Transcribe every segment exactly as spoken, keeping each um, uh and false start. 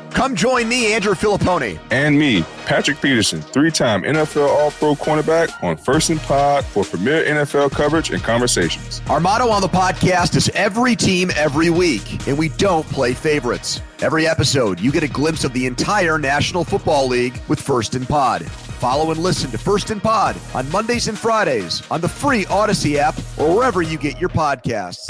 Come join me, Andrew Filipponi. And me, Patrick Peterson, three-time N F L All-Pro cornerback on First and Pod for premier N F L coverage and conversations. Our motto on the podcast is every team, every week, and we don't play favorites. Every episode, you get a glimpse of the entire National Football League with First and Pod. Follow and listen to First and Pod on Mondays and Fridays on the free Odyssey app or wherever you get your podcasts.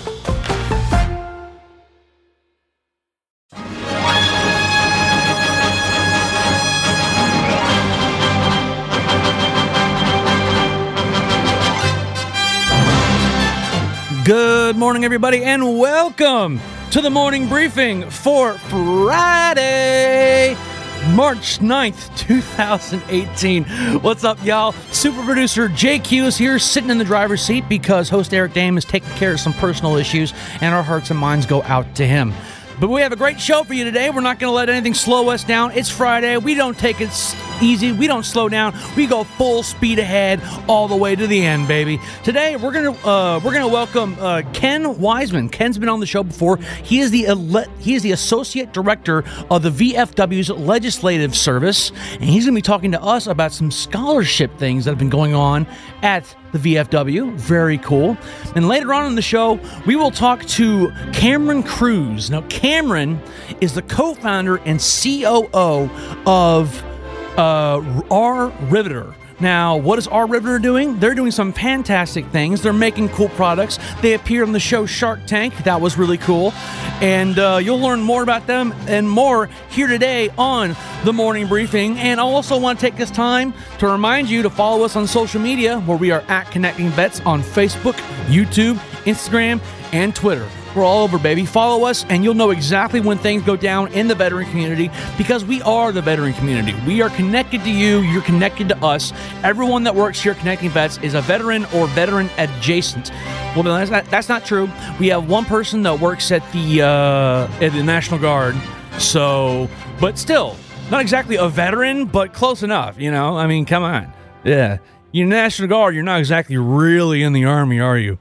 Good morning, everybody, and welcome to the morning briefing for Friday, March ninth, twenty eighteen. What's up, y'all? Super producer J Q is here sitting in the driver's seat because host Eric Dame is taking care of some personal issues, and our hearts and minds go out to him. But we have a great show for you today. We're not going to let anything slow us down. It's Friday. We don't take it easy. We don't slow down. We go full speed ahead all the way to the end, baby. Today we're gonna uh, we're gonna welcome uh, Ken Wiseman. Ken's been on the show before. He is the ele- he is the associate director of the V F W's Legislative Service, and he's gonna be talking to us about some scholarship things that have been going on at the V F W. Very cool. And later on in the show, we will talk to Cameron Cruz. Now, Cameron is the co-founder and C O O of uh, R Riveter. Now, what is R Riveter doing? They're doing some fantastic things. They're making cool products. They appeared on the show Shark Tank. That was really cool. And uh, you'll learn more about them and more here today on The Morning Briefing. And I also want to take this time to remind you to follow us on social media, where we are at Connecting Vets on Facebook, YouTube, Instagram, and Twitter. We're all over, baby. Follow us, and you'll know exactly when things go down in the veteran community, because we are the veteran community. We are connected to you. You're connected to us. Everyone that works here at Connecting Vets is a veteran or veteran adjacent. Well, that's not, that's not true. We have one person that works at the uh, at the National Guard. So, but still, not exactly a veteran, but close enough. You know, I mean, come on. Yeah, you're National Guard. You're not exactly really in the Army, are you?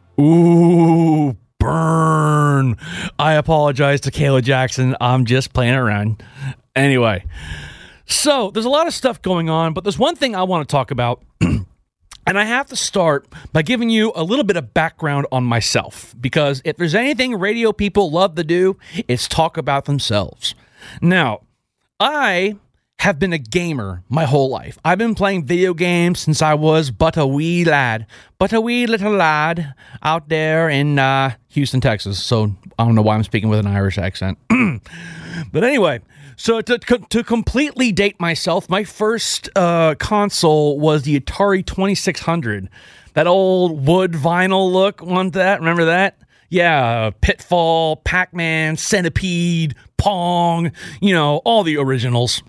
Ooh. Burn. I apologize to Kayla Jackson. I'm just playing around. Anyway, so there's a lot of stuff going on, but there's one thing I want to talk about, and I have to start by giving you a little bit of background on myself, because if there's anything radio people love to do, it's talk about themselves. Now, I have been a gamer my whole life. I've been playing video games since I was but a wee lad. But a wee little lad out there in uh, Houston, Texas. So I don't know why I'm speaking with an Irish accent. But anyway, so to, to completely date myself, my first uh, console was the Atari twenty-six hundred. That old wood vinyl look, want that? Remember that? Yeah, Pitfall, Pac-Man, Centipede, Pong, you know, all the originals.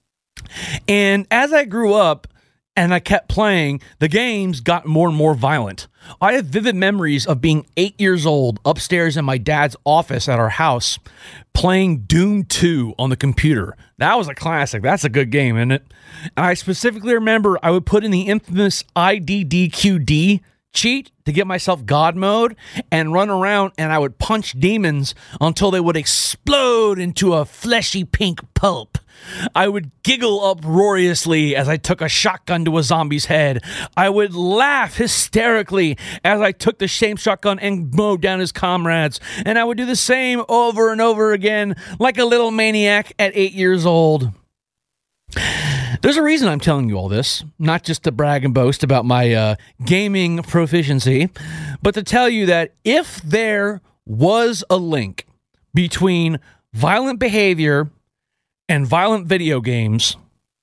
And as I grew up and I kept playing, the games got more and more violent. I have vivid memories of being eight years old upstairs in my dad's office at our house playing Doom two on the computer. That was a classic. That's a good game, isn't it? And I specifically remember I would put in the infamous I D D Q D cheat to get myself God mode and run around, and I would punch demons until they would explode into a fleshy pink pulp. I would giggle uproariously as I took a shotgun to a zombie's head. I would laugh hysterically as I took the same shotgun and mowed down his comrades. And I would do the same over and over again like a little maniac at eight years old. There's a reason I'm telling you all this, not just to brag and boast about my uh, gaming proficiency, but to tell you that if there was a link between violent behavior and violent video games,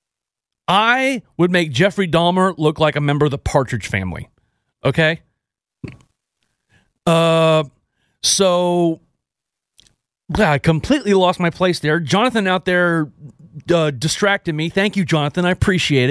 I would make Jeffrey Dahmer look like a member of the Partridge Family. Okay? Uh, so, I completely lost my place there. Jonathan out there uh, distracted me. Thank you, Jonathan. I appreciate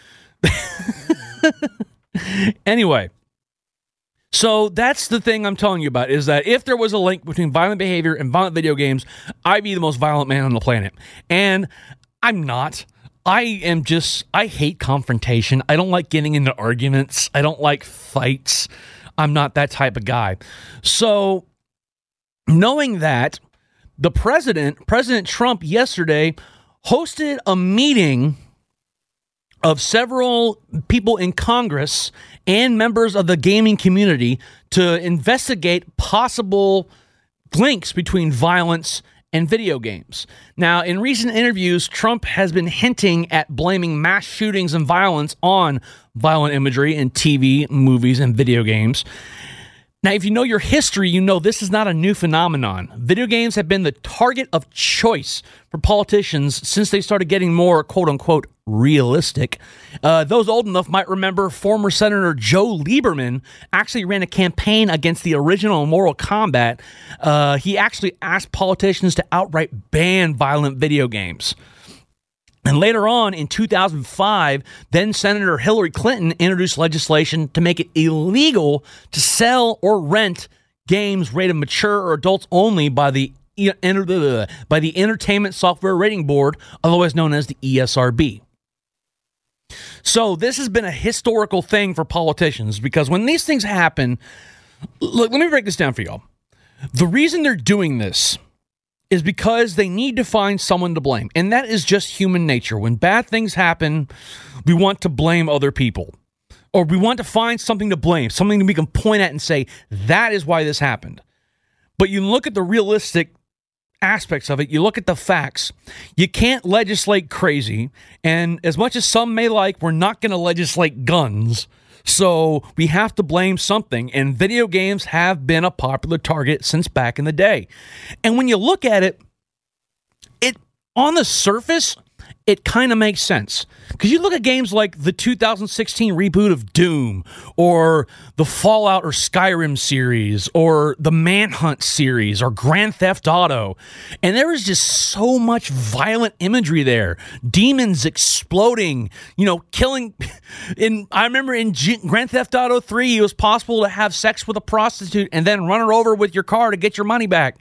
it. Anyway, so that's the thing I'm telling you about, is that if there was a link between violent behavior and violent video games, I'd be the most violent man on the planet. And I'm not. I am just, I hate confrontation. I don't like getting into arguments. I don't like fights. I'm not that type of guy. So, knowing that, the president, President Trump, yesterday hosted a meeting of several people in Congress and members of the gaming community to investigate possible links between violence and video games. Now, in recent interviews, Trump has been hinting at blaming mass shootings and violence on violent imagery in T V, movies, and video games. Now, if you know your history, you know this is not a new phenomenon. Video games have been the target of choice for politicians since they started getting more, quote-unquote, realistic. Uh, those old enough might remember former Senator Joe Lieberman actually ran a campaign against the original Mortal Kombat. Uh, he actually asked politicians to outright ban violent video games. And later on, in two thousand five, then Senator Hillary Clinton introduced legislation to make it illegal to sell or rent games rated mature or adults only by the by the Entertainment Software Rating Board, otherwise known as the E S R B. So this has been a historical thing for politicians, because when these things happen, look, let me break this down for y'all. The reason they're doing this is because they need to find someone to blame. And that is just human nature. When bad things happen, we want to blame other people. Or we want to find something to blame, something that we can point at and say, that is why this happened. But you look at the realistic aspects of it, you look at the facts. You can't legislate crazy. And as much as some may like, we're not going to legislate guns. So we have to blame something, and video games have been a popular target since back in the day. And when you look at it, it on the surface, it kind of makes sense. Because you look at games like the two thousand sixteen reboot of Doom, or the Fallout or Skyrim series, or the Manhunt series, or Grand Theft Auto, and there is just so much violent imagery there. Demons exploding, you know, killing. In I remember in G- Grand Theft Auto three, it was possible to have sex with a prostitute and then run her over with your car to get your money back.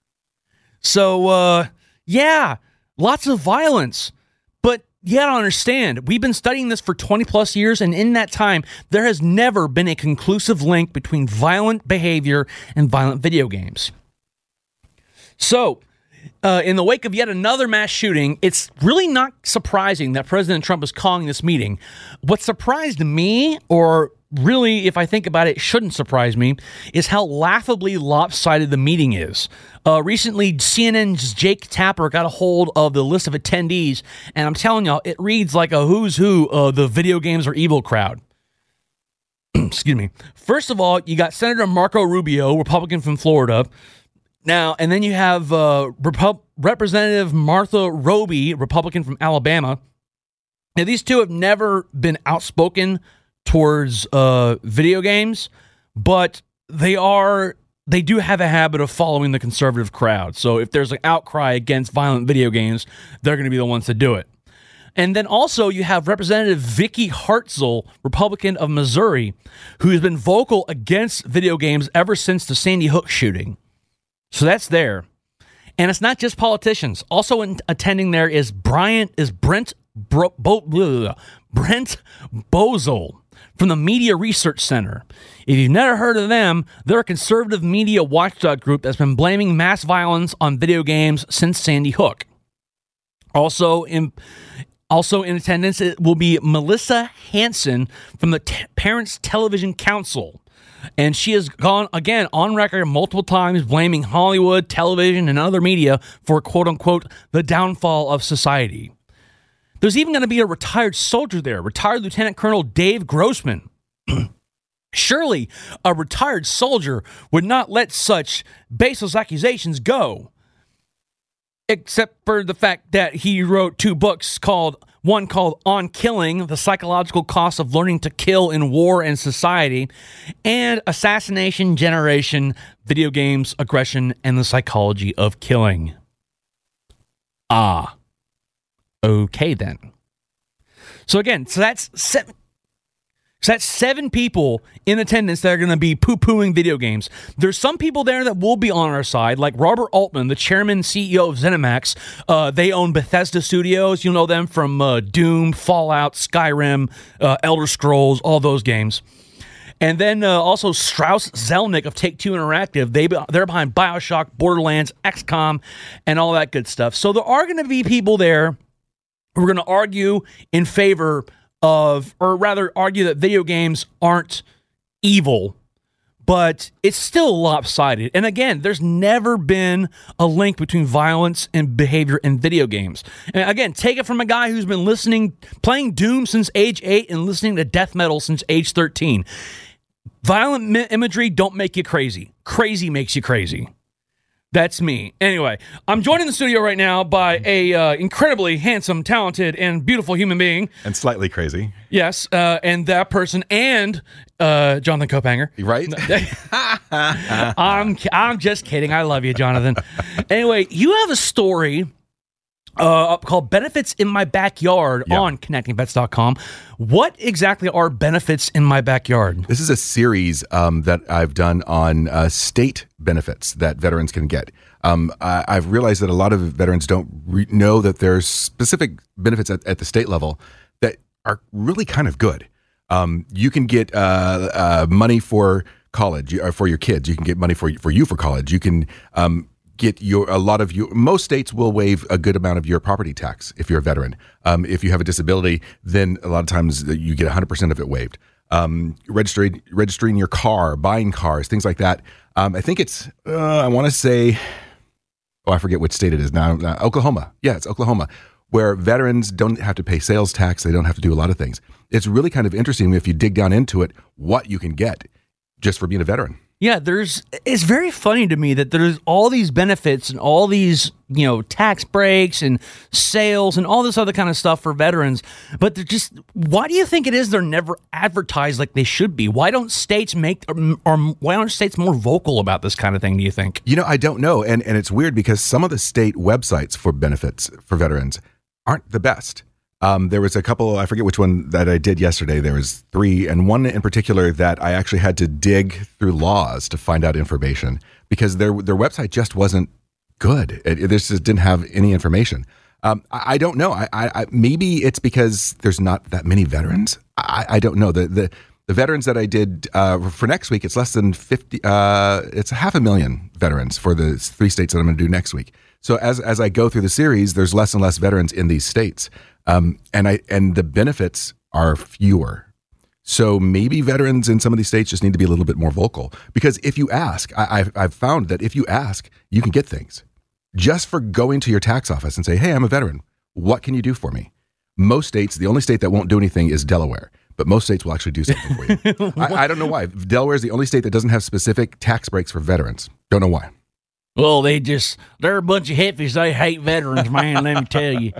So, uh, yeah, lots of violence. You gotta understand, we've been studying this for twenty plus years, and in that time, there has never been a conclusive link between violent behavior and violent video games. So, uh, in the wake of yet another mass shooting, it's really not surprising that President Trump is calling this meeting. What surprised me, or really, if I think about it, shouldn't surprise me, is how laughably lopsided the meeting is. Uh, recently, C N N's Jake Tapper got a hold of the list of attendees, and I'm telling y'all, it reads like a who's who of the video games are evil crowd. Excuse me. First of all, you got Senator Marco Rubio, Republican from Florida. Now, and then you have uh, Rep- Representative Martha Roby, Republican from Alabama. Now, these two have never been outspoken towards uh, video games, but they are they do have a habit of following the conservative crowd. So if there's an outcry against violent video games, they're going to be the ones to do it. And then also you have Representative Vicky Hartzell, Republican of Missouri, who has been vocal against video games ever since the Sandy Hook shooting. So that's there. And it's not just politicians. Also in, attending there is Bryant is Brent Bro, Bo, blah, blah, blah, Brent Bozell from the Media Research Center. If you've never heard of them, they're a conservative media watchdog group that's been blaming mass violence on video games since Sandy Hook. Also in also in attendance it will be Melissa Hansen from the T- Parents Television Council. And she has gone, again, on record multiple times blaming Hollywood, television, and other media for, quote-unquote, the downfall of society. There's even going to be a retired soldier there, retired Lieutenant Colonel Dave Grossman. Surely a retired soldier would not let such baseless accusations go. Except for the fact that he wrote two books called, one called On Killing, The Psychological Cost of Learning to Kill in War and Society, and Assassination Generation, Video Games, Aggression, and the Psychology of Killing. Ah. Okay, then. So again, so that's seven, so that's seven people in attendance that are going to be poo-pooing video games. There's some people there that will be on our side, like Robert Altman, the chairman and C E O of ZeniMax. Uh, they own Bethesda Studios. You know them from uh, Doom, Fallout, Skyrim, uh, Elder Scrolls, all those games. And then uh, also Strauss Zelnick of Take-Two Interactive. They, they're behind BioShock, Borderlands, X COM, and all that good stuff. So there are going to be people there who are going to argue in favor of, or rather argue that video games aren't evil, but it's still lopsided. And again, there's never been a link between violence and behavior in video games. And again, take it from a guy who's been listening, playing Doom since age eight and listening to death metal since age thirteen. Violent mi- imagery don't make you crazy. Crazy makes you crazy. That's me. Anyway, I'm joined in the studio right now by a uh, incredibly handsome, talented, and beautiful human being. And slightly crazy. Yes, uh, and that person and uh, Jonathan Kopanger. Right? I'm I'm just kidding. I love you, Jonathan. Anyway, you have a story uh, called Benefits in My Backyard yeah. on connecting vets dot com. What exactly are Benefits in My Backyard? This is a series um, that I've done on uh, state benefits that veterans can get. Um, I, I've realized that a lot of veterans don't re- know that there's specific benefits at, at the state level that are really kind of good. Um, you can get uh, uh, money for college, or for your kids. You can get money for for you for college. You can um, get your a lot of you. Most states will waive a good amount of your property tax if you're a veteran. Um, if you have a disability, then a lot of times you get one hundred percent of it waived. Um, registering registering your car, buying cars, things like that. Um, I think it's uh, I want to say, oh, I forget which state it is now. Uh, Oklahoma. Yeah, it's Oklahoma, where veterans don't have to pay sales tax. They don't have to do a lot of things. It's really kind of interesting if you dig down into it, what you can get just for being a veteran. Yeah, there's. It's very funny to me that there's all these benefits and all these, you know, tax breaks and sales and all this other kind of stuff for veterans. But they're just. Why do you think it is they're never advertised like they should be? Why don't states make, or, or why aren't states more vocal about this kind of thing? Do you think? You know, I don't know, and and it's weird because some of the state websites for benefits for veterans aren't the best. Um, there was a couple, I forget which one that I did yesterday. There was three, and one in particular that I actually had to dig through laws to find out information because their their website just wasn't good. It, it just didn't have any information. Um, I, I don't know. I, I maybe it's because there's not that many veterans. I, I don't know. The the the veterans that I did uh, for next week, it's less than fifty. Uh, it's a half a million veterans for the three states that I'm going to do next week. So as as I go through the series, there's less and less veterans in these states. Um, and I and the benefits are fewer. So maybe veterans in some of these states just need to be a little bit more vocal. Because if you ask, I, I've, I've found that if you ask, you can get things. Just for going to your tax office and say, hey, I'm a veteran. What can you do for me? Most states, the only state that won't do anything is Delaware. But most states will actually do something for you. I, I don't know why. Delaware is the only state that doesn't have specific tax breaks for veterans. Don't know why. Well, they just, they're a bunch of hippies. They hate veterans, man, let me tell you.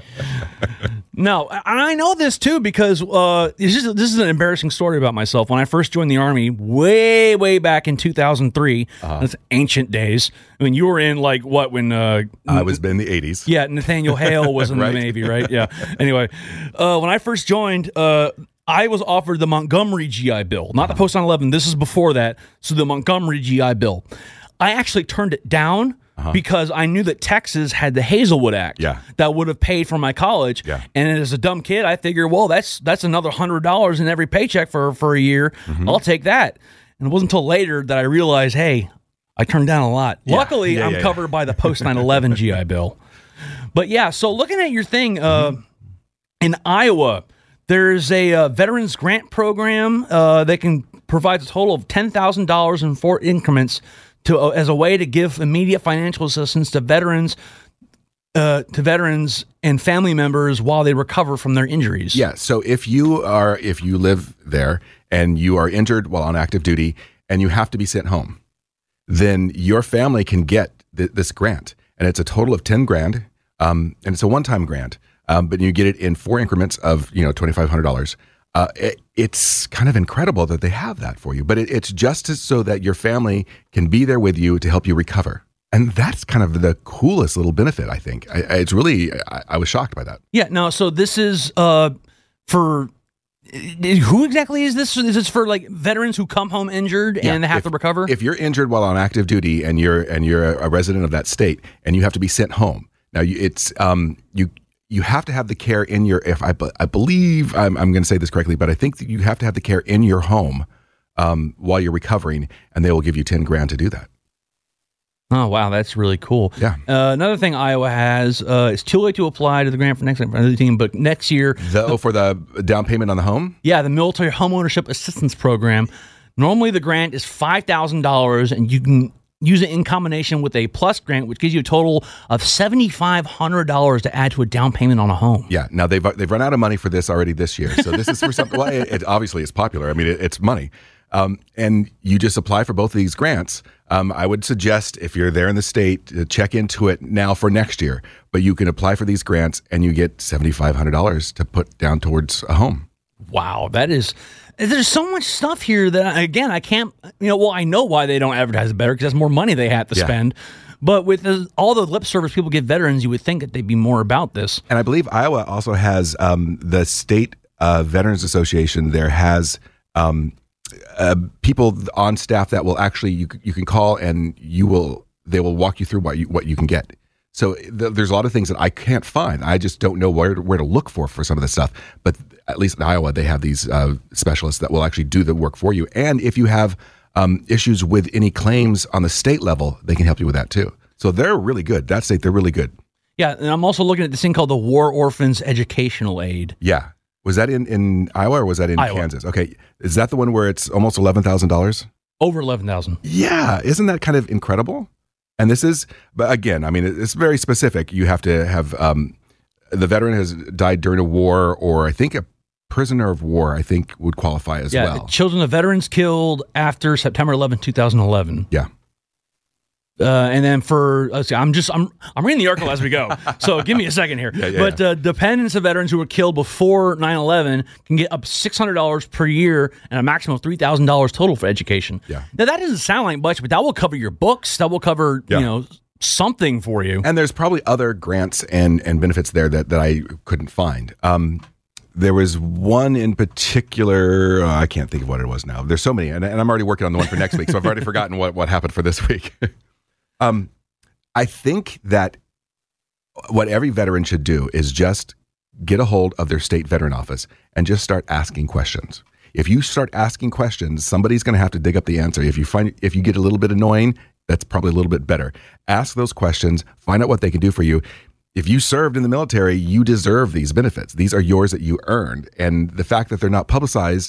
No, and I know this too because uh, this, is, this is an embarrassing story about myself. When I first joined the Army way, way back in two thousand three, uh-huh. That's ancient days. I mean, you were in like what when... Uh, I was in the eighties. Yeah, Nathaniel Hale was in right? the Navy, right? Yeah. Anyway, uh, when I first joined... Uh, I was offered the Montgomery G I Bill, not the Post nine eleven. This is before that. So the Montgomery G I Bill. I actually turned it down uh-huh. because I knew that Texas had the Hazelwood Act yeah. that would have paid for my college. Yeah. And as a dumb kid, I figured, well, that's that's another one hundred dollars in every paycheck for, for a year. Mm-hmm. I'll take that. And it wasn't until later that I realized, hey, I turned down a lot. Yeah. Luckily, yeah, I'm yeah, covered yeah. by the Post nine eleven G I Bill. But yeah, so looking at your thing, uh, mm-hmm. in Iowa, there's a uh, veterans grant program uh, that can provide a total of ten thousand dollars in four increments to uh, as a way to give immediate financial assistance to veterans, uh, to veterans and family members while they recover from their injuries. Yeah. So if you are, if you live there and you are injured while on active duty and you have to be sent home, then your family can get th- this grant, and it's a total of ten grand, um, and it's a one-time grant. Um, but you get it in four increments of, you know, twenty-five hundred dollars. Uh, it, it's kind of incredible that they have that for you, but it, it's just to, so that your family can be there with you to help you recover. And that's kind of the coolest little benefit, I think. I, I, it's really, I, I was shocked by that. Yeah, no, so this is uh, for, who exactly is this? Is this for like veterans who come home injured and yeah, have if, to recover? If you're injured while on active duty and you're and you're a resident of that state and you have to be sent home, now you, it's, um, you, you have to have the care in your, if I, I believe, I'm, I'm going to say this correctly, but I think that you have to have the care in your home um, while you're recovering, and they will give you ten grand to do that. Oh, wow. That's really cool. Yeah. Uh, another thing Iowa has, uh, it's too late to apply to the grant for next for another team, but next year. The, oh, for the down payment on the home? Yeah, the Military Homeownership Assistance Program. Normally the grant is five thousand dollars, and you can use it in combination with a plus grant, which gives you a total of seven thousand five hundred dollars to add to a down payment on a home. Yeah. Now, they've they've run out of money for this already this year. So this is for something, well, it, it obviously is popular. I mean, it, it's money. Um, and you just apply for both of these grants. Um, I would suggest, if you're there in the state, to check into it now for next year. But you can apply for these grants, and you get seven thousand five hundred dollars to put down towards a home. Wow, that is... There's so much stuff here that, again, I can't... You know, well, I know why they don't advertise it better, because that's more money they have to Yeah. spend. But with the, all the lip service people give veterans, you would think that they'd be more about this. And I believe Iowa also has um, the State uh, Veterans Association there has... Um, Uh, people on staff that will actually you you can call, and you will they will walk you through what you what you can get. So th- there's a lot of things that I can't find. I just don't know where to, where to look for for some of this stuff. But at least in Iowa, they have these uh, specialists that will actually do the work for you. And if you have um, issues with any claims on the state level, they can help you with that too. So they're really good. That state, they're really good. Yeah, and I'm also looking at this thing called the War Orphans Educational Aid. Yeah. Was that in, in Iowa or was that in Iowa. Kansas? Okay. Is that the one where it's almost eleven thousand dollars? Over eleven thousand dollars. Yeah. Isn't that kind of incredible? And this is, but again, I mean, it's very specific. You have to have, um, the veteran has died during a war, or I think a prisoner of war, I think would qualify as yeah, well. Children of veterans killed after September eleventh, twenty eleven. Yeah. Uh, and then for let's see, I'm just I'm I'm reading the article as we go, so give me a second here. Yeah, yeah, but yeah. Uh, dependents of veterans who were killed before nine eleven can get up to six hundred dollars per year and a maximum of three thousand dollars total for education. Yeah. Now that doesn't sound like much, but that will cover your books. That will cover Yeah. you know something for you. And there's probably other grants and, and benefits there that, that I couldn't find. Um, there was one in particular, uh, I can't think of what it was now. There's so many, and, and I'm already working on the one for next week, so I've already forgotten what, what happened for this week. um, I think that what every veteran should do is just get a hold of their state veteran office and just start asking questions. If you start asking questions, somebody's going to have to dig up the answer. If you find, if you get a little bit annoying, that's probably a little bit better. Ask those questions, find out what they can do for you. If you served in the military, you deserve these benefits. These are yours that you earned. And the fact that they're not publicized,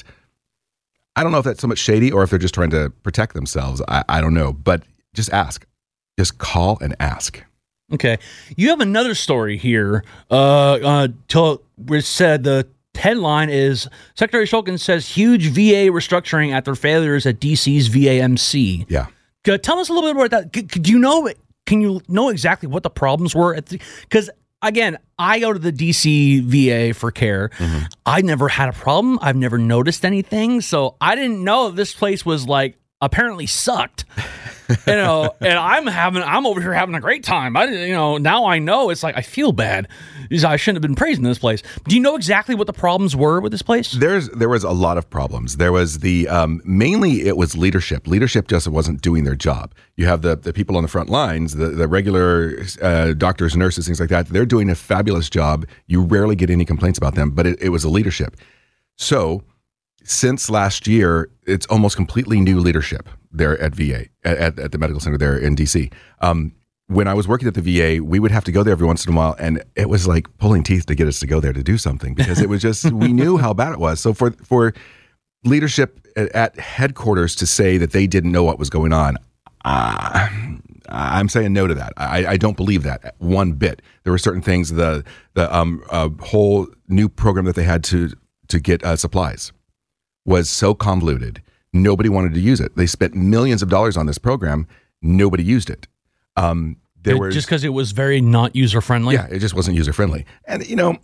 I don't know if that's so much shady or if they're just trying to protect themselves. I, I don't know. But just ask. Just call and ask. Okay. You have another story here. Uh, uh, to, where it said the headline is Secretary Shulkin says huge V A restructuring after failures at D C's V A M C. Yeah. Uh, Tell us a little bit about that. C- Do you know? Can you know exactly what the problems were at the? Because again, I go to the D C V A for care. Mm-hmm. I never had a problem. I've never noticed anything, so I didn't know this place was like apparently sucked. You know, and I'm having, I'm over here having a great time. I, you know, now I know it's like I feel bad. I shouldn't have been praising this place. Do you know exactly what the problems were with this place? There's there was a lot of problems. There was the um, mainly it was leadership. Leadership just wasn't doing their job. You have the the people on the front lines, the the regular uh, doctors, nurses, things like that. They're doing a fabulous job. You rarely get any complaints about them, but it, it was a leadership. So since last year, it's almost completely new leadership there at V A, at, at the medical center there in D C. Um, when I was working at the V A, we would have to go there every once in a while, and it was like pulling teeth to get us to go there to do something because it was just, we knew how bad it was. So for, for leadership at, at headquarters to say that they didn't know what was going on, uh, I'm saying no to that. I, I don't believe that one bit. There were certain things, the the um, uh, whole new program that they had to, to get uh, supplies was so convoluted. Nobody wanted to use it. They spent millions of dollars on this program. Nobody used it. Um, there were just because it was very not user friendly. Yeah, it just wasn't user friendly. And you know,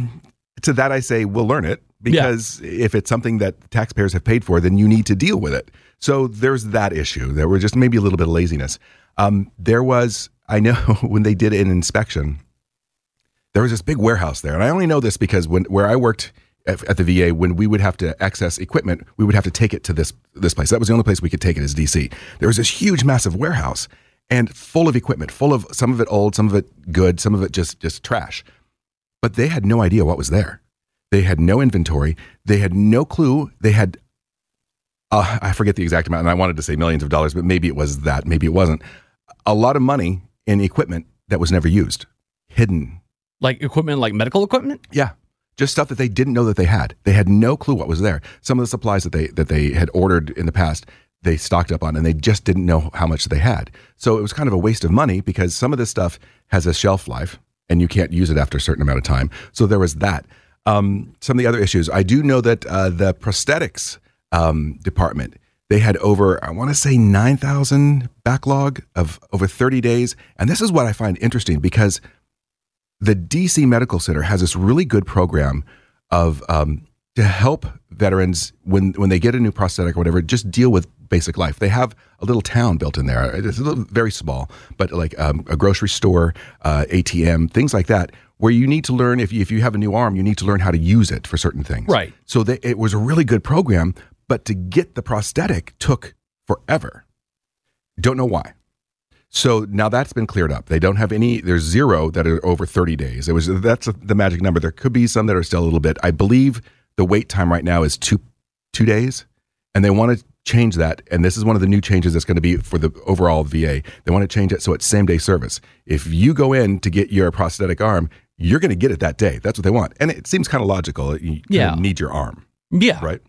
to that I say, we'll learn it because yeah. if it's something that taxpayers have paid for, then you need to deal with it. So there's that issue. There were just maybe a little bit of laziness. Um, there was, I know, when they did an inspection, there was this big warehouse there, and I only know this because when where I worked at the V A, when we would have to access equipment, we would have to take it to this this place. That was the only place we could take it, is D C. There was this huge, massive warehouse and full of equipment, full of some of it old, some of it good, some of it just just trash. But they had no idea what was there. They had no inventory. They had no clue. They had uh, I forget the exact amount, and I wanted to say millions of dollars, but maybe it was that, maybe it wasn't. A lot of money in equipment that was never used, hidden. Like equipment, like medical equipment? Yeah. Just stuff that they didn't know that they had. They had no clue what was there. Some of the supplies that they that they had ordered in the past, they stocked up on, and they just didn't know how much they had. So it was kind of a waste of money because some of this stuff has a shelf life, and you can't use it after a certain amount of time. So there was that. Um, some of the other issues, I do know that uh, the prosthetics um, department, they had over, I want to say nine thousand backlog of over thirty days. And this is what I find interesting because the D C Medical Center has this really good program of um, to help veterans when, when they get a new prosthetic or whatever, just deal with basic life. They have a little town built in there. It's a little, very small, but like um, a grocery store, uh, A T M, things like that, where you need to learn, if you, if you have a new arm, you need to learn how to use it for certain things. Right. So they, it was a really good program, but to get the prosthetic took forever. Don't know why. So now that's been cleared up. They don't have any, there's zero that are over thirty days. It was, that's a, the magic number. There could be some that are still a little bit. I believe the wait time right now is two, two days, and they want to change that. And this is one of the new changes that's going to be for the overall V A. They want to change it so it's same day service. If you go in to get your prosthetic arm, you're going to get it that day. That's what they want. And it seems kind of logical. You yeah. kind of need your arm. Yeah. Right?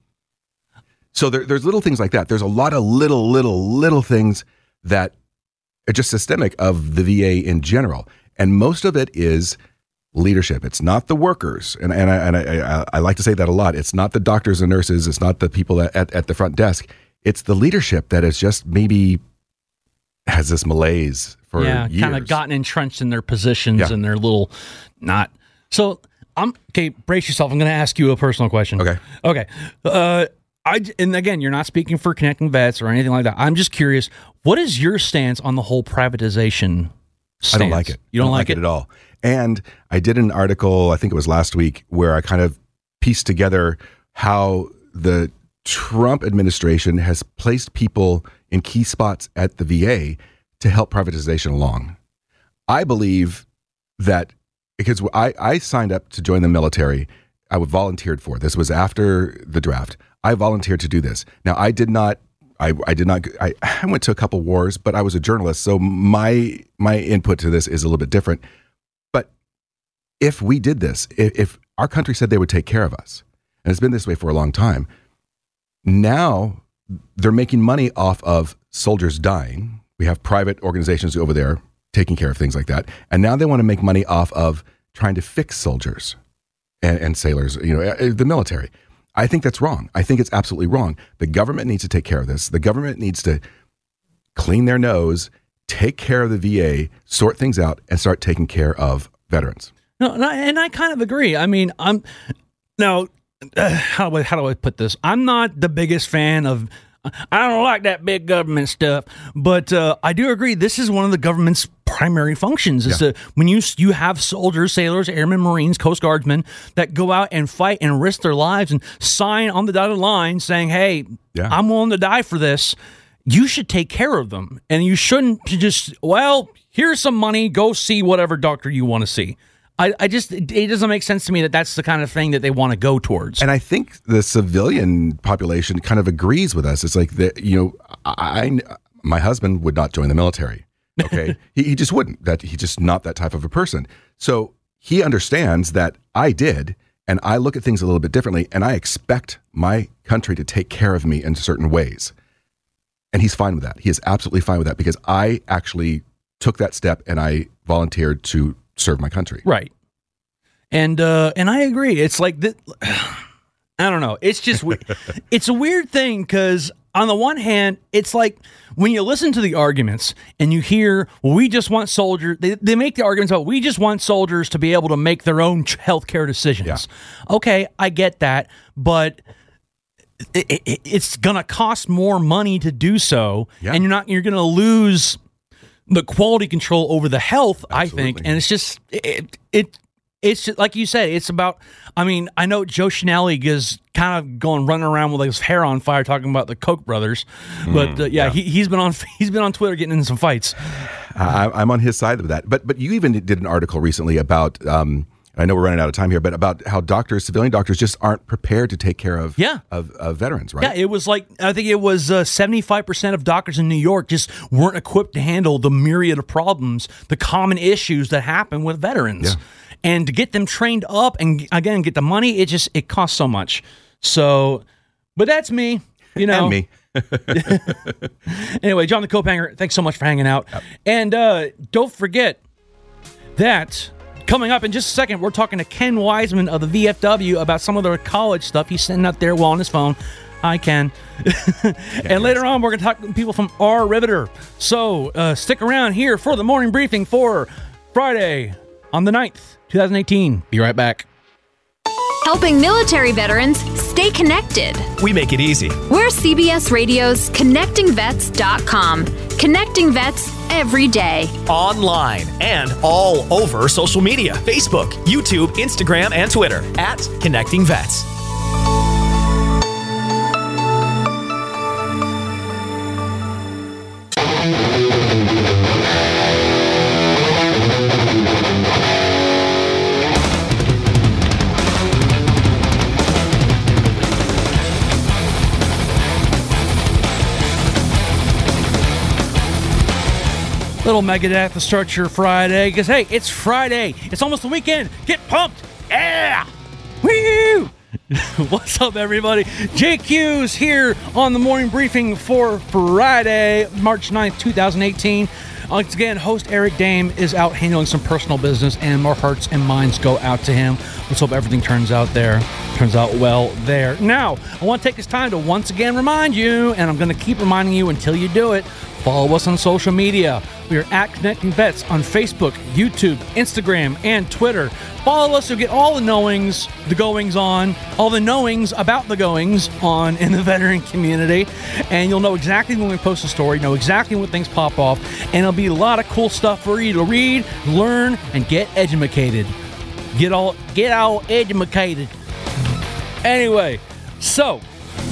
So there, there's little things like that. There's a lot of little, little, little things that are just systemic of the V A in general. And most of it is leadership. It's not the workers. And, and, I, and I, I, I like to say that a lot. It's not the doctors and nurses. It's not the people at, at, at the front desk. It's the leadership that is just maybe has this malaise for yeah, years. kind of gotten entrenched in their positions Yeah. and their little not. So I'm okay. Brace yourself. I'm going to ask you a personal question. Okay. Okay. Uh, I and again, you're not speaking for Connecting Vets or anything like that. I'm just curious. What is your stance on the whole privatization stance? I don't like it. You don't, I don't like, like it? it at all. And I did an article, I think it was last week, where I kind of pieced together how the Trump administration has placed people in key spots at the V A to help privatization along. I believe that because I, I signed up to join the military, I volunteered for it. This was after the draft. I volunteered to do this. Now, I did not I, I did not. I, I went to a couple wars, but I was a journalist, so my my input to this is a little bit different. But if we did this, if, if our country said they would take care of us, and it's been this way for a long time, now they're making money off of soldiers dying. We have private organizations over there taking care of things like that, and now they want to make money off of trying to fix soldiers and, and sailors. You know, the military. I think that's wrong. I think it's absolutely wrong. The government needs to take care of this. The government needs to clean their nose, take care of the V A, sort things out, and start taking care of veterans. No, and I, and I kind of agree. I mean, I'm now. Uh, how do I, how do I put this? I'm not the biggest fan of. I don't like that big government stuff, but uh, I do agree. This is one of the government's primary functions. Is Yeah. to when you you have soldiers, sailors, airmen, Marines, Coast Guardsmen that go out and fight and risk their lives and sign on the dotted line saying, "Hey, Yeah. I'm willing to die for this." You should take care of them, and you shouldn't just well, here's some money, go see whatever doctor you want to see. I, I just, it doesn't make sense to me that that's the kind of thing that they want to go towards. And I think the civilian population kind of agrees with us. It's like that, you know, I, I my husband would not join the military. Okay, he, he just wouldn't. That he's just not that type of a person. So he understands that I did, and I look at things a little bit differently, and I expect my country to take care of me in certain ways. And he's fine with that. He is absolutely fine with that because I actually took that step and I volunteered to serve my country. Right. And uh, and I agree. It's like that. I don't know. It's just we- it's a weird thing because on the one hand, it's like when you listen to the arguments and you hear, well, we just want soldiers. They, they make the arguments about we just want soldiers to be able to make their own healthcare decisions. Yeah. Okay, I get that, but it, it, it's gonna cost more money to do so, Yeah. and you're not. You're gonna lose the quality control over the health, I think, Absolutely. and it's just it, it it's just, like you said, it's about. I mean, I know Joe Schnelly is kind of going running around with his hair on fire talking about the Koch brothers, but uh, yeah, yeah. He, he's been on he's been on Twitter getting in some fights. I, I'm on his side of that. But but you even did an article recently about um, I know we're running out of time here, but about how doctors, civilian doctors, just aren't prepared to take care of yeah. of, of veterans, right? Yeah, it was like, I think it was uh, seventy-five percent of doctors in New York just weren't equipped to handle the myriad of problems, the common issues that happen with veterans. Yeah. And to get them trained up and, again, get the money, it just, it costs so much. So, but that's me, you know. And me. Anyway, John the Copanger, thanks so much for hanging out. Yep. And uh, don't forget that coming up in just a second, we're talking to Ken Wiseman of the V F W about some of their college stuff he's sitting out there while on his phone. Hi, Ken. And later on, we're going to talk to people from R Riveter. So uh, stick around here for the morning briefing for Friday on the ninth, twenty eighteen. Be right back. Helping military veterans stay connected. We make it easy. We're C B S Radio's connecting vets dot com. Connecting vets every day. Online and all over social media. Facebook, YouTube, Instagram, and Twitter at Connecting Vets. Little Megadeth to start your Friday, because hey, it's Friday. It's almost the weekend. Get pumped. Yeah. Woo! What's up, everybody? J Q's here on the morning briefing for Friday, March ninth, twenty eighteen. Once again, host Eric Dame is out handling some personal business, and more hearts and minds go out to him. Let's hope everything turns out there. Turns out well there. Now, I want to take this time to once again remind you, and I'm going to keep reminding you until you do it, follow us on social media. We are at Connecting Vets on Facebook, YouTube, Instagram, and Twitter. Follow us to get all the knowings, the goings on, all the knowings about the goings on in the veteran community. And you'll know exactly when we post a story, know exactly when things pop off, and it'll be a lot of cool stuff for you to read, learn, and get educated. Get all, get all educated. Anyway, so,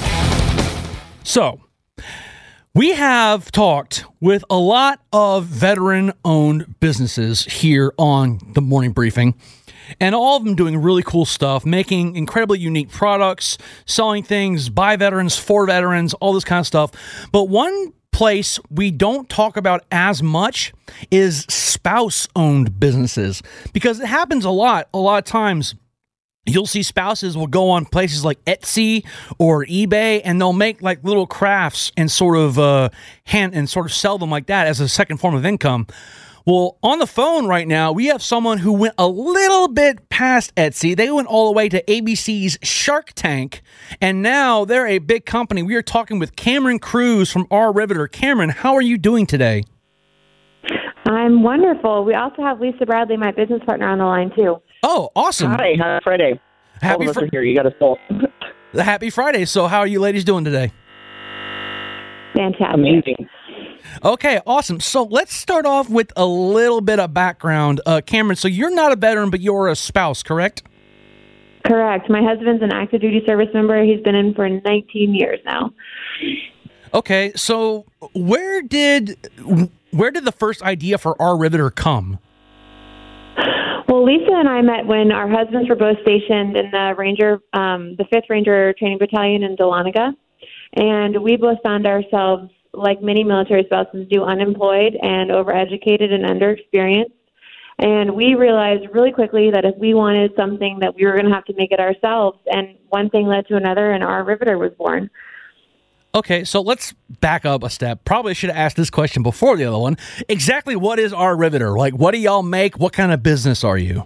so, we have talked with a lot of veteran-owned businesses here on the morning briefing, and all of them doing really cool stuff, making incredibly unique products, selling things by veterans, for veterans, all this kind of stuff. But one place we don't talk about as much is spouse-owned businesses, because it happens a lot. A lot of times, you'll see spouses will go on places like Etsy or eBay, and they'll make like little crafts and sort of uh, hand and sort of sell them like that as a second form of income. Well, on the phone right now, we have someone who went a little bit past Etsy. They went all the way to A B C's Shark Tank, and now they're a big company. We are talking with Cameron Cruz from R Riveter. Cameron, how are you doing today? I'm wonderful. We also have Lisa Bradley, my business partner, on the line, too. Oh, awesome. Hi, happy Friday. Happy All of us fr- are here. You got us both. Happy Friday. So how are you ladies doing today? Fantastic. Amazing. Okay, awesome. So let's start off with a little bit of background. Uh, Cameron, so you're not a veteran, but you're a spouse, correct? Correct. My husband's an active duty service member. He's been in for nineteen years now. Okay, so where did where did the first idea for R Riveter come? Well, Lisa and I met when our husbands were both stationed in the Ranger, um, the fifth Ranger Training Battalion in Dahlonega, and we both found ourselves, like many military spouses do, unemployed and overeducated and underexperienced. And we realized really quickly that if we wanted something, that we were going to have to make it ourselves. And one thing led to another, and R Riveter was born. Okay, so let's back up a step. Probably should have asked this question before the other one. Exactly what is R Riveter? Like, what do y'all make? What kind of business are you?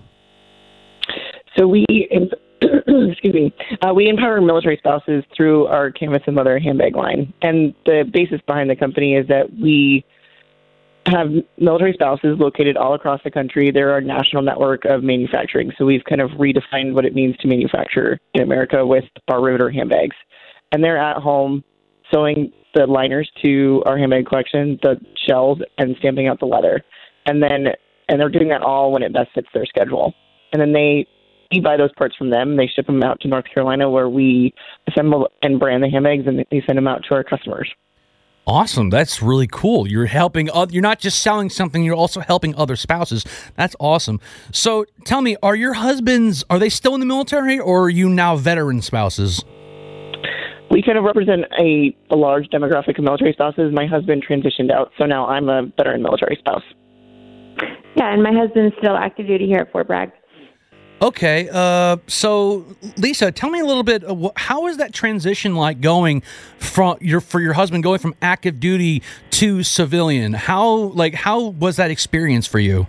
So we, excuse me, uh, we empower military spouses through our Canvas and Leather handbag line. And the basis behind the company is that we have military spouses located all across the country. They're our national network of manufacturing. So we've kind of redefined what it means to manufacture in America with our Riveter handbags. And they're at home sewing the liners to our handbag collection, the shells, and stamping out the leather. And then, and they're doing that all when it best fits their schedule. And then they, we buy those parts from them. They ship them out to North Carolina, where we assemble and brand the handbags, and they send them out to our customers. Awesome. That's really cool. You're helping other, you're not just selling something, you're also helping other spouses. That's awesome. So tell me, are your husbands, are they still in the military, or are you now veteran spouses? We kind of represent a, a large demographic of military spouses. My husband transitioned out, so now I'm a veteran military spouse. Yeah, and my husband's still active duty here at Fort Bragg. Okay, uh, so Lisa, tell me a little bit. Of wh- how is that transition like going from your for your husband going from active duty to civilian? How like how was that experience for you?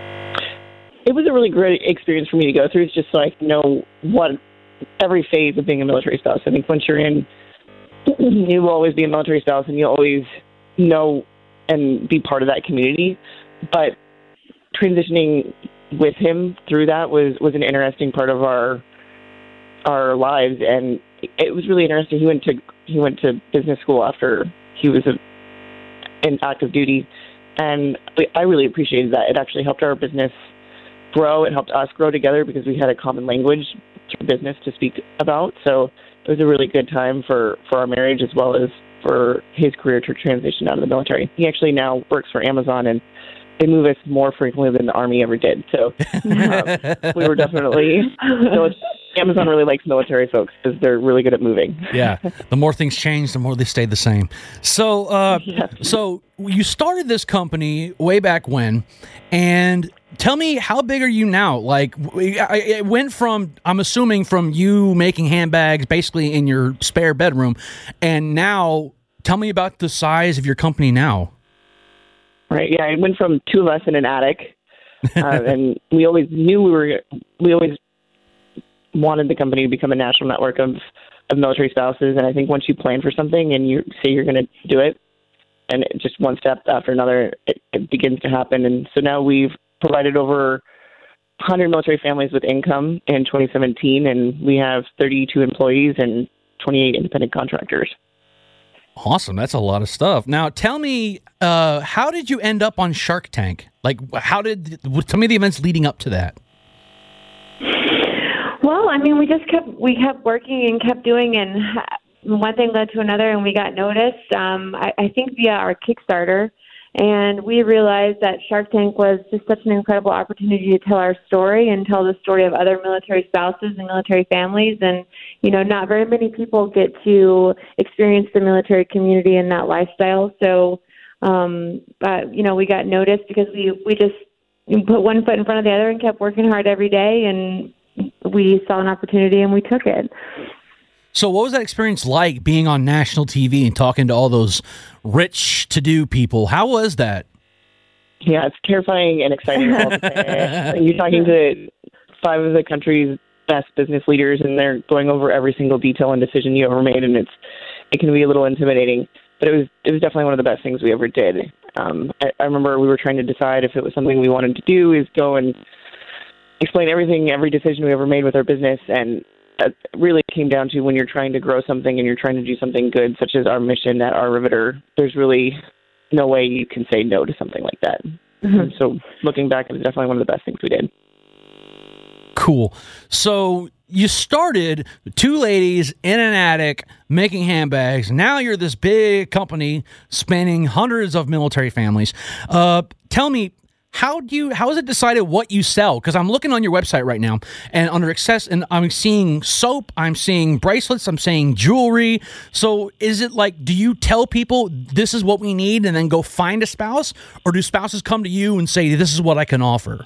It was a really great experience for me to go through. It's just so I can know what every phase of being a military spouse. I think once you're in, you will always be a military spouse, and you'll always know and be part of that community. But transitioning with him through that was, was an interesting part of our our lives, and it was really interesting. He went to he went to business school after he was a, in active duty, and I really appreciated that. It actually helped our business grow. It helped us grow together because we had a common language through business to speak about. So it was a really good time for, for our marriage as well as for his career to transition out of the military. He actually now works for Amazon, and they move us more frequently than the Army ever did. So um, we were definitely, so Amazon really likes military folks because they're really good at moving. Yeah. The more things change, the more they stay the same. So, uh, Yeah. so you started this company way back when, and tell me, how big are you now? Like, it went from, I'm assuming, from you making handbags basically in your spare bedroom, and now tell me about the size of your company now. Right. Yeah. It went from two of us in an attic, uh, and we always knew we were. We always wanted the company to become a national network of, of military spouses. And I think once you plan for something and you say you're going to do it, and it, just one step after another, it, it begins to happen. And so now we've provided over one hundred military families with income in twenty seventeen, and we have thirty-two employees and twenty-eight independent contractors. Awesome. That's a lot of stuff. Now, tell me, uh, how did you end up on Shark Tank? Like, how did, tell me the events leading up to that. Well, I mean, we just kept we kept working and kept doing, and one thing led to another, and we got noticed. Um, I, I think via our Kickstarter, and we realized that Shark Tank was just such an incredible opportunity to tell our story and tell the story of other military spouses and military families. And you know, not very many people get to experience the military community and that lifestyle. So, um, but you know, we got noticed because we we just put one foot in front of the other and kept working hard every day, and we saw an opportunity and we took it. So what was that experience like, being on national T V and talking to all those rich to-do people? How was that? Yeah, it's terrifying and exciting all at the same time. You're talking to five of the country's best business leaders, and they're going over every single detail and decision you ever made, and it's it can be a little intimidating. But it was it was definitely one of the best things we ever did. Um, I, I remember we were trying to decide if it was something we wanted to do, is go and explain everything, every decision we ever made with our business, and that really came down to when you're trying to grow something and you're trying to do something good, such as our mission at Our Riveter, there's really no way you can say no to something like that. Mm-hmm. So looking back, it was definitely one of the best things we did. Cool. So you started two ladies in an attic making handbags. Now you're this big company spanning hundreds of military families. Uh, tell me, How do you? How is it decided what you sell? Because I'm looking on your website right now, and under access, and I'm seeing soap, I'm seeing bracelets, I'm seeing jewelry. So is it like, do you tell people this is what we need, and then go find a spouse, or do spouses come to you and say this is what I can offer?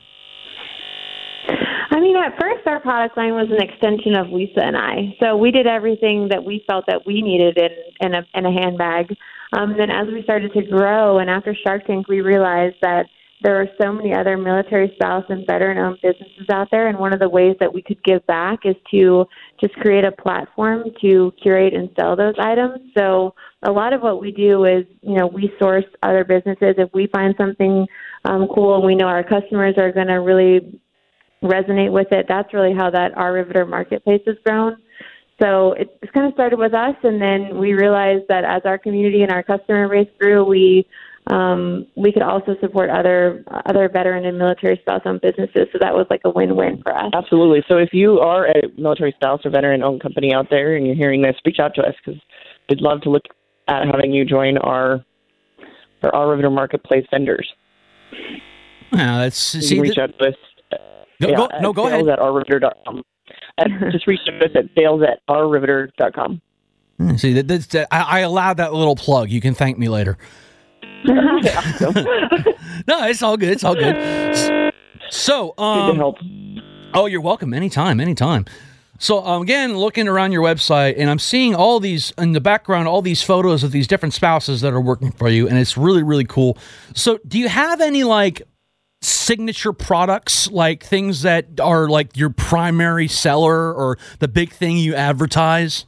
I mean, at first, our product line was an extension of Lisa and I. So we did everything that we felt that we needed in, in, a, in a handbag. Um, then as we started to grow, and after Shark Tank, we realized that there are so many other military spouse and veteran-owned businesses out there, and one of the ways that we could give back is to just create a platform to curate and sell those items. So a lot of what we do is, you know, we source other businesses. If we find something um, cool and we know our customers are going to really resonate with it, that's really how that Our Riveter marketplace has grown. So it, it's kind of started with us, and then we realized that as our community and our customer base grew, we Um, we could also support other other veteran and military spouse-owned businesses, so that was like a win-win for us. Absolutely. So if you are a military spouse or veteran-owned company out there and you're hearing this, reach out to us, because we'd love to look at having you join our our, our Riveter Marketplace vendors. Yeah, that's You see, can reach th- out to us. go, yeah, go, at no, go sales ahead. at our riveter dot com. Just reach out to us at sales at our riveter dot com. Hmm, See, that, that's, that, I, I allowed that little plug. You can thank me later. Awesome. No, it's all good. It's all good. S- So, Good to um, help. oh, you're welcome. Anytime, anytime. So, um, again, looking around your website, and I'm seeing all these in the background, all these photos of these different spouses that are working for you, and it's really, really cool. So, do you have any like signature products, like things that are like your primary seller or the big thing you advertise?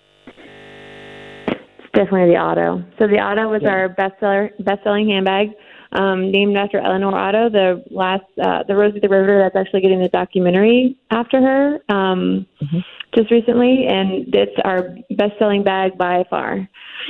It's definitely the Otto. So the Otto was our bestseller, best-selling handbag, um, named after Eleanor Otto, the last, uh, the Rosie the Riveter that's actually getting the documentary after her um, Mm-hmm. just recently, and it's our best-selling bag by far.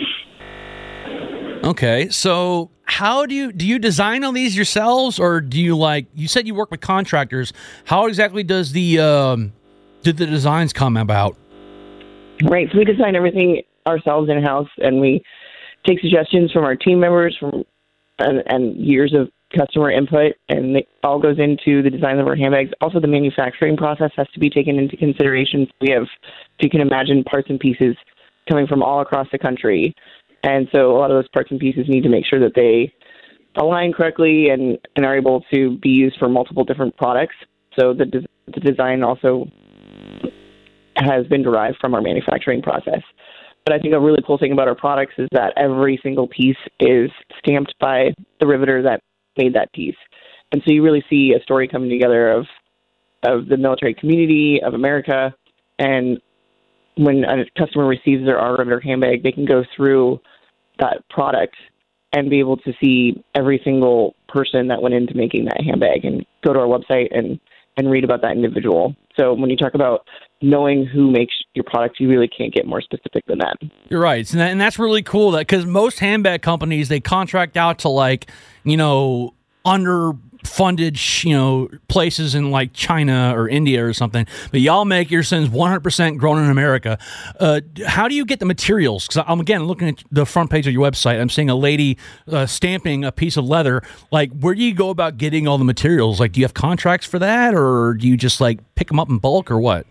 Okay, so how do you do you design all these yourselves, or do you like you said you work with contractors? How exactly does the um, did the designs come about? Right. So we design everything ourselves in-house, and we take suggestions from our team members from and, and years of customer input, and it all goes into the design of our handbags. Also, the manufacturing process has to be taken into consideration. We have, if you can imagine, parts and pieces coming from all across the country. And so a lot of those parts and pieces need to make sure that they align correctly and, and are able to be used for multiple different products. So the, des- the design also has been derived from our manufacturing process. But I think a really cool thing about our products is that every single piece is stamped by the riveter that made that piece. And so you really see a story coming together of of the military community, of America. And when a customer receives their R Riveter handbag, they can go through that product and be able to see every single person that went into making that handbag and go to our website and, and read about that individual. So when you talk about knowing who makes your product, you really can't get more specific than that. You're right, and, that, and that's really cool. That because most handbag companies they contract out to like you know underfunded you know places in like China or India or something, but y'all make your sins one hundred percent grown in America. Uh, how do you get the materials? Because I'm again looking at the front page of your website. I'm seeing a lady uh, stamping a piece of leather. Like, where do you go about getting all the materials? Like, do you have contracts for that, or do you just like pick them up in bulk, or what?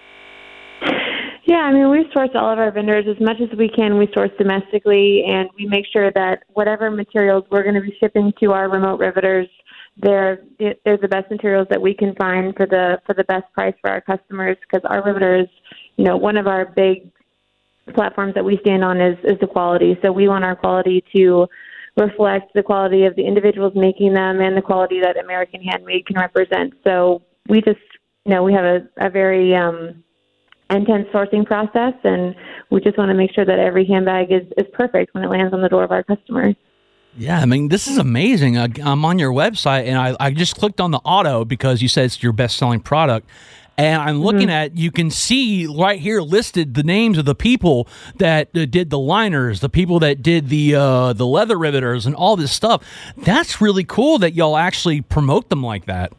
Yeah, I mean, we source all of our vendors as much as we can. We source domestically, and we make sure that whatever materials we're going to be shipping to our remote riveters, they're they're the best materials that we can find for the for the best price for our customers. Because our riveters, you know, one of our big platforms that we stand on is is the quality. So we want our quality to reflect the quality of the individuals making them and the quality that American Handmade can represent. So we just, you know, we have a, a very um, intense sourcing process, and we just want to make sure that every handbag is, is perfect when it lands on the door of our customers. Yeah, I mean, this is amazing. I, I'm on your website, and I, I just clicked on the Otto because you said it's your best-selling product. And I'm looking mm-hmm. at, you can see right here listed the names of the people that uh, did the liners, the people that did the uh, the leather riveters, and all this stuff. That's really cool that y'all actually promote them like that.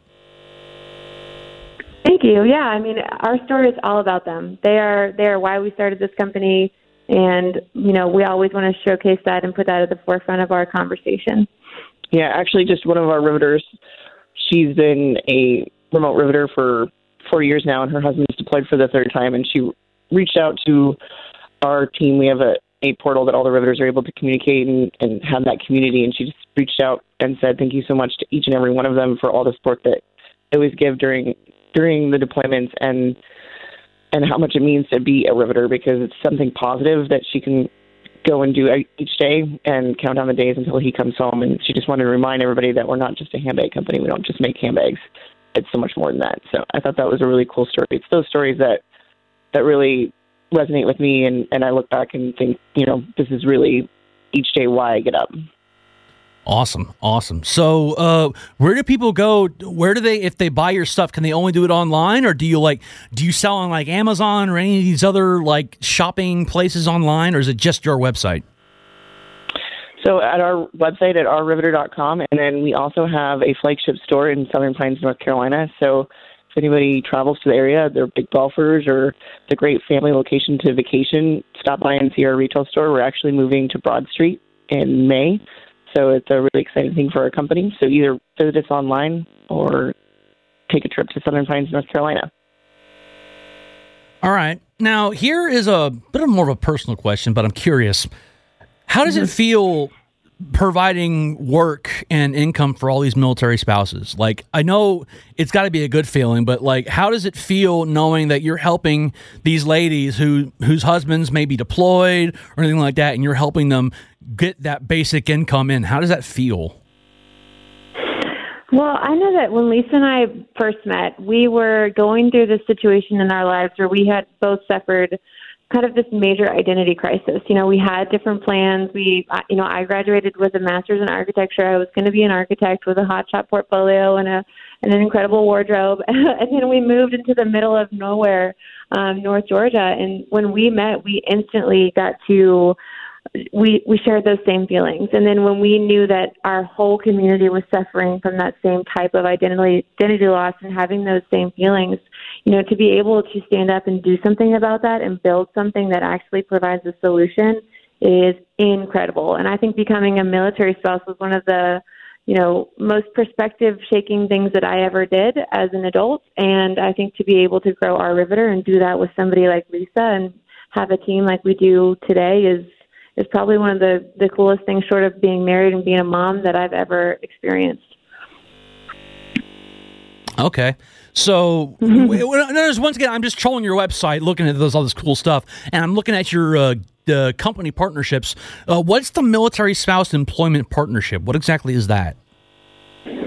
Thank you. Yeah, I mean, our story is all about them. They are they are why we started this company, and you know, we always want to showcase that and put that at the forefront of our conversation. Yeah, actually, just one of our riveters, she's been a remote riveter for four years now, and her husband's deployed for the third time, and she reached out to our team. We have a, a portal that all the riveters are able to communicate and, and have that community, and she just reached out and said thank you so much to each and every one of them for all the support that they always give during during the deployments, and and how much it means to be a riveter, because it's something positive that she can go and do each day and count down the days until he comes home. And she just wanted to remind everybody that we're not just a handbag company. We don't just make handbags. It's so much more than that. So I thought that was a really cool story. It's those stories that that really resonate with me, and, and I look back and think, you know, this is really each day why I get up. Awesome. Awesome. So uh, where do people go? Where do they, if they buy your stuff, can they only do it online, or do you like, do you sell on like Amazon or any of these other like shopping places online, or is it just your website? So at our website at our riveter dot com, and then we also have a flagship store in Southern Pines, North Carolina. So if anybody travels to the area, they're big golfers or it's a great family location to vacation, stop by and see our retail store. We're actually moving to Broad Street in May, so it's a really exciting thing for our company. So either visit us online or take a trip to Southern Pines, North Carolina. All right. Now, here is a bit of more of a personal question, but I'm curious. How does mm-hmm. it feel providing work and income for all these military spouses? Like, I know it's got to be a good feeling, but like, how does it feel knowing that you're helping these ladies who whose husbands may be deployed or anything like that, and you're helping them get that basic income in? How does that feel? Well, I know that when Lisa and I first met, we were going through this situation in our lives where we had both suffered kind of this major identity crisis. You know, we had different plans. We, you know, I graduated with a master's in architecture. I was going to be an architect with a hotshot portfolio and a and an incredible wardrobe. And then we moved into the middle of nowhere, um, North Georgia. And when we met, we instantly got to we we shared those same feelings. And then when we knew that our whole community was suffering from that same type of identity identity loss and having those same feelings, you know, to be able to stand up and do something about that and build something that actually provides a solution is incredible. And I think becoming a military spouse was one of the, you know, most perspective shaking things that I ever did as an adult. And I think to be able to grow our Riveter and do that with somebody like Lisa and have a team like we do today is is probably one of the, the coolest things short of being married and being a mom that I've ever experienced. Okay. So, mm-hmm. once again, I'm just trolling your website, looking at those, all this cool stuff, and I'm looking at your uh, uh, company partnerships. Uh, what's the Military Spouse Employment Partnership? What exactly is that? You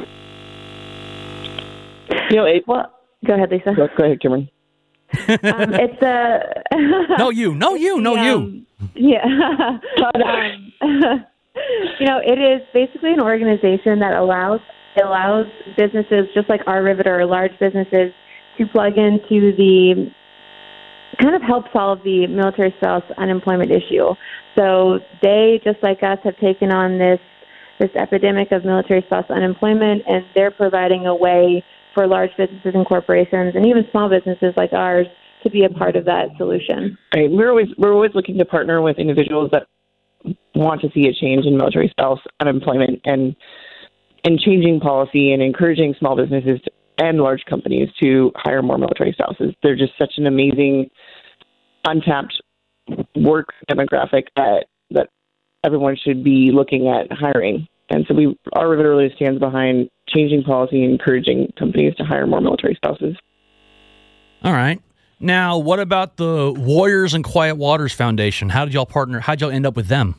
know, it, well, go ahead, Lisa. Go, go ahead, Cameron. um, it's a no you, no you, no um, you. Yeah. um, you know, it is basically an organization that allows allows businesses just like our Riveter, large businesses, to plug into the kind of help solve the military spouse unemployment issue. So they, just like us, have taken on this this epidemic of military spouse unemployment, and they're providing a way for large businesses and corporations and even small businesses like ours to be a part of that solution. Right. We're always we're always looking to partner with individuals that want to see a change in military spouse unemployment and and changing policy and encouraging small businesses to, and large companies to hire more military spouses. They're just such an amazing, untapped work demographic that that everyone should be looking at hiring. And so we, our Riveter really stands behind changing policy and encouraging companies to hire more military spouses. All right. Now, what about the Warriors and Quiet Waters Foundation? How did y'all partner? How did y'all end up with them?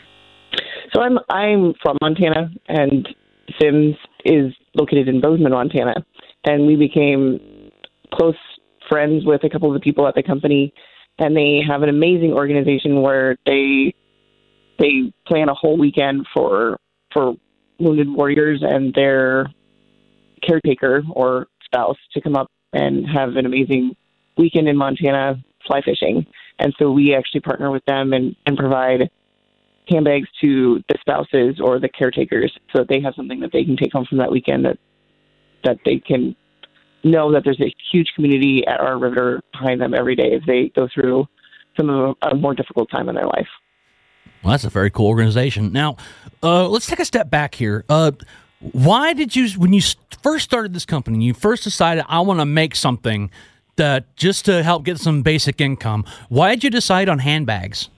So I'm I'm from Montana, and Sims is located in Bozeman, Montana. And we became close friends with a couple of the people at the company, and they have an amazing organization where they they plan a whole weekend for for wounded warriors and their caretaker or spouse to come up and have an amazing weekend in Montana fly fishing. And so we actually partner with them and, and provide handbags to the spouses or the caretakers so that they have something that they can take home from that weekend, that that they can know that there's a huge community at our Riveter behind them every day as they go through some of a, a more difficult time in their life. Well, that's a very cool organization. Now, uh, let's take a step back here. Uh, why did you, when you first started this company, you first decided, I want to make something that just to help get some basic income, why did you decide on handbags?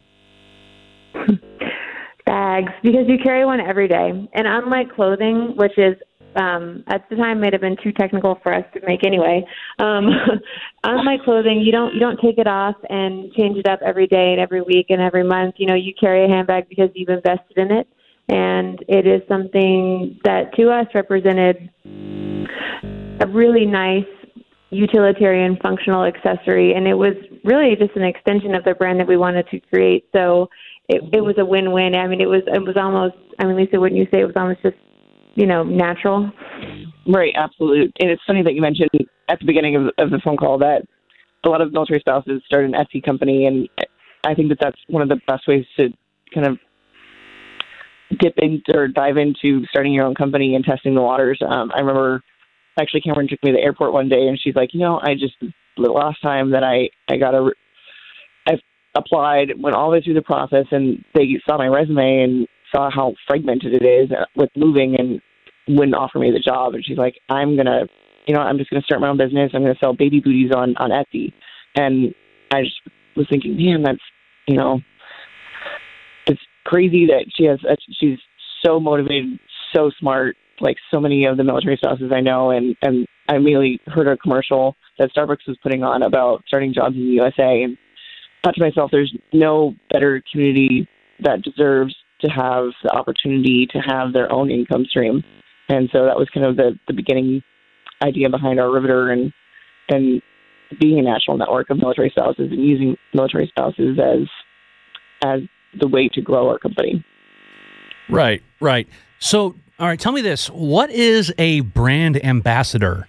Bags, because you carry one every day. And unlike clothing, which is um, at the time might have been too technical for us to make anyway. Um, unlike clothing, you don't you don't take it off and change it up every day and every week and every month. You know, you carry a handbag because you've invested in it, and it is something that to us represented a really nice utilitarian functional accessory, and it was really just an extension of the brand that we wanted to create. So it, it was a win-win. I mean, it was it was almost. I mean, Lisa, wouldn't you say it was almost just, you know, natural? Right, absolutely. And it's funny that you mentioned at the beginning of, of the phone call that a lot of military spouses start an Etsy company, and I think that that's one of the best ways to kind of dip into or dive into starting your own company and testing the waters. Um, I remember actually Cameron took me to the airport one day, and she's like, you know, I just the last time that I I got a I applied, went all the way through the process, and they saw my resume and saw how fragmented it is with moving, and wouldn't offer me the job. And she's like, I'm gonna, you know, I'm just gonna start my own business. I'm gonna sell baby booties on on Etsy. And I just was thinking, man, that's, you know, it's crazy that she has. She's so motivated, so smart, like so many of the military spouses I know. And and I immediately heard a commercial that Starbucks was putting on about starting jobs in the U S A, and thought to myself, there's no better community that deserves to have the opportunity to have their own income stream. And so that was kind of the, the beginning idea behind our Riveter, and and being a national network of military spouses and using military spouses as as the way to grow our company. Right, right. So, all right, tell me this. What is a brand ambassador?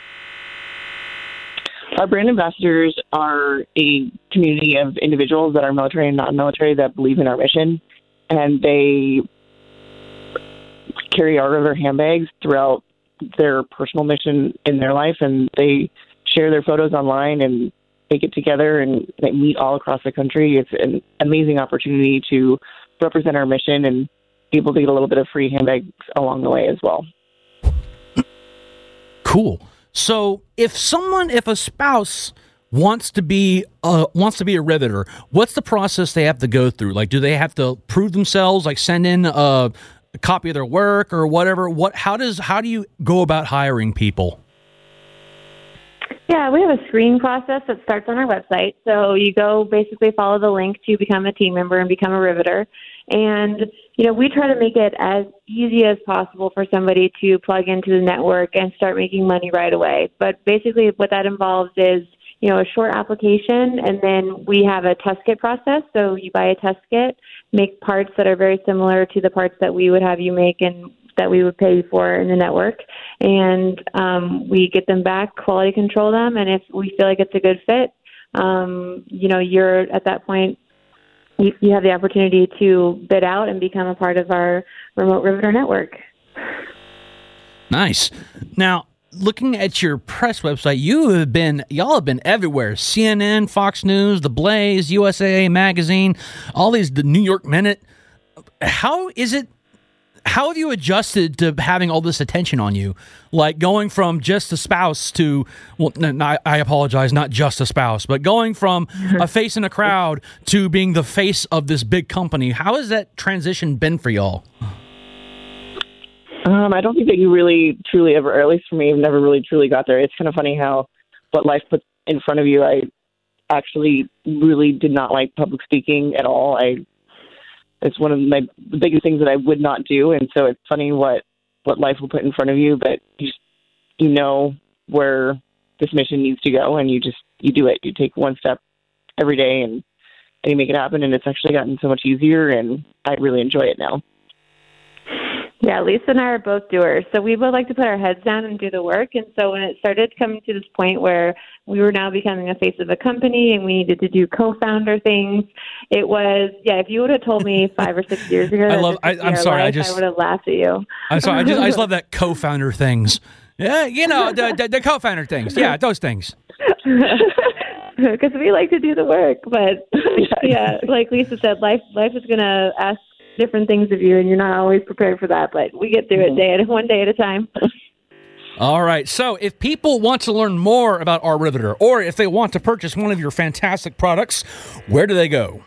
Our brand ambassadors are a community of individuals that are military and non-military that believe in our mission, and they carry our Riveter handbags throughout their personal mission in their life, and they share their photos online, and they get together and they meet all across the country. It's an amazing opportunity to represent our mission and be able to get a little bit of free handbags along the way as well. Cool. So if someone, if a spouse wants to be uh, wants to be a Riveter, what's the process they have to go through? Like, do they have to prove themselves, like send in a, a copy of their work or whatever? What? How does how do you go about hiring people? Yeah, we have a screening process that starts on our website. So you go basically follow the link to become a team member and become a Riveter. And, you know, we try to make it as easy as possible for somebody to plug into the network and start making money right away. But basically what that involves is, you know, a short application, and then we have a test kit process. So you buy a test kit, make parts that are very similar to the parts that we would have you make and that we would pay you for in the network. And um, we get them back, quality control them, and if we feel like it's a good fit, um, you know, you're at that point, you, you have the opportunity to bid out and become a part of our remote Riveter network. Nice. Now, looking at your press website, you have been, y'all have been everywhere. C N N, Fox News, The Blaze, U S A Magazine, all these, the New York Minute. How is it, how have you adjusted to having all this attention on you? Like going from just a spouse to, well, no, I, I apologize, not just a spouse, but going from a face in a crowd to being the face of this big company. How has that transition been for y'all? Um, I don't think that you really, truly ever, or at least for me, I've never really, truly got there. It's kind of funny how what life puts in front of you, I actually really did not like public speaking at all. I It's one of my biggest things that I would not do, and so it's funny what, what life will put in front of you, but you just, you know where this mission needs to go, and you just you do it. You take one step every day, and, and you make it happen, and it's actually gotten so much easier, and I really enjoy it now. Yeah, Lisa and I are both doers. So we would like to put our heads down and do the work. And so when it started coming to this point where we were now becoming a face of a company and we needed to do co-founder things, it was, yeah, if you would have told me five or six years ago, I love, I, I'm sorry, life, I just, I would have laughed at you. I'm sorry, I just, I just love that co-founder things. Yeah, you know, the, the, the co-founder things. Yeah, those things. Because we like to do the work. But yeah, like Lisa said, life, life is going to ask different things of you, and you're not always prepared for that, but we get through it day at one day at a time. All right. So if people want to learn more about our Riveter, or if they want to purchase one of your fantastic products, where do they go?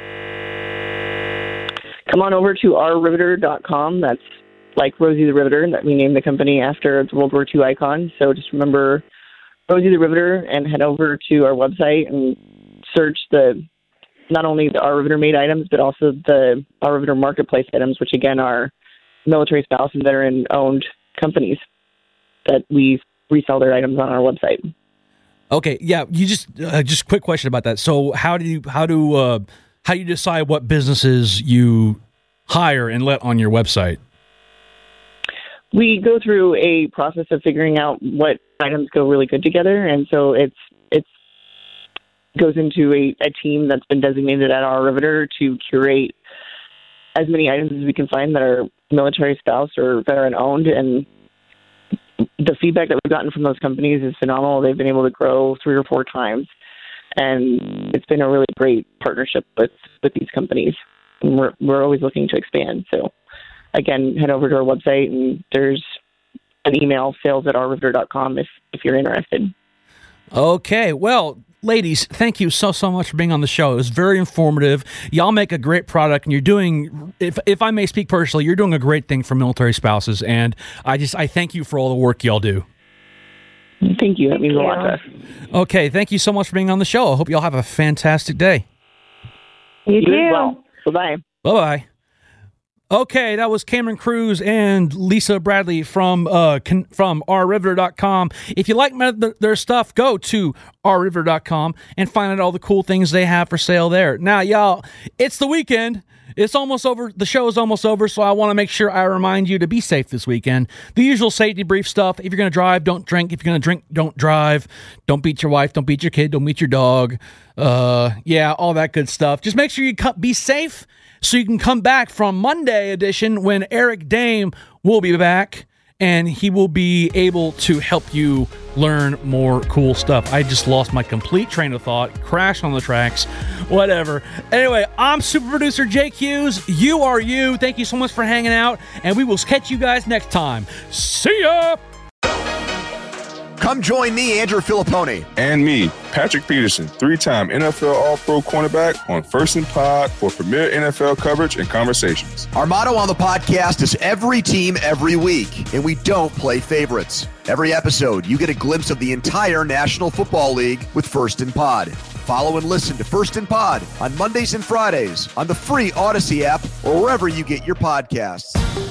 Come on over to our riveter dot com. That's like Rosie the Riveter, that we named the company after the World War Two icon. So just remember Rosie the Riveter and head over to our website and search the not only the Our Riveter made items, but also the Our Riveter marketplace items, which again are military spouse and veteran owned companies that we resell their items on our website. Okay, yeah. You just uh, just quick question about that. So how do you how do uh, how do you decide what businesses you hire and let on your website? We go through a process of figuring out what items go really good together, and so it's it's. goes into a, a team that's been designated at our Riveter to curate as many items as we can find that are military spouse or veteran owned, and the feedback that we've gotten from those companies is phenomenal. They've been able to grow three or four times, and it's been a really great partnership with, with these companies. And we're we're always looking to expand. So, again, head over to our website, and there's an email, sales at r riveter dot com, if if you're interested. Okay, well, ladies, thank you so, so much for being on the show. It was very informative. Y'all make a great product, and you're doing, if if I may speak personally, you're doing a great thing for military spouses, and I just, I thank you for all the work y'all do. Thank you. That means a lot to us. Okay, thank you so much for being on the show. I hope y'all have a fantastic day. You too. Well, bye-bye. Bye-bye. Okay, that was Cameron Cruz and Lisa Bradley from uh, con- from r riveter dot com. If you like their stuff, go to r riveter dot com and find out all the cool things they have for sale there. Now, y'all, it's the weekend. It's almost over. The show is almost over, so I want to make sure I remind you to be safe this weekend. The usual safety brief stuff. If you're going to drive, don't drink. If you're going to drink, don't drive. Don't beat your wife. Don't beat your kid. Don't beat your dog. Uh, yeah, all that good stuff. Just make sure you be safe, so you can come back from Monday edition when Eric Dame will be back, and he will be able to help you learn more cool stuff. I just lost my complete train of thought, crashed on the tracks, whatever. Anyway, I'm super producer Jake Hughes. You are you. Thank you so much for hanging out, and we will catch you guys next time. See ya! Come join me, Andrew Filippone. And me, Patrick Peterson, three-time N F L All-Pro cornerback on First and Pod for premier N F L coverage and conversations. Our motto on the podcast is every team, every week, and we don't play favorites. Every episode, you get a glimpse of the entire National Football League with First and Pod. Follow and listen to First and Pod on Mondays and Fridays on the free Odyssey app or wherever you get your podcasts.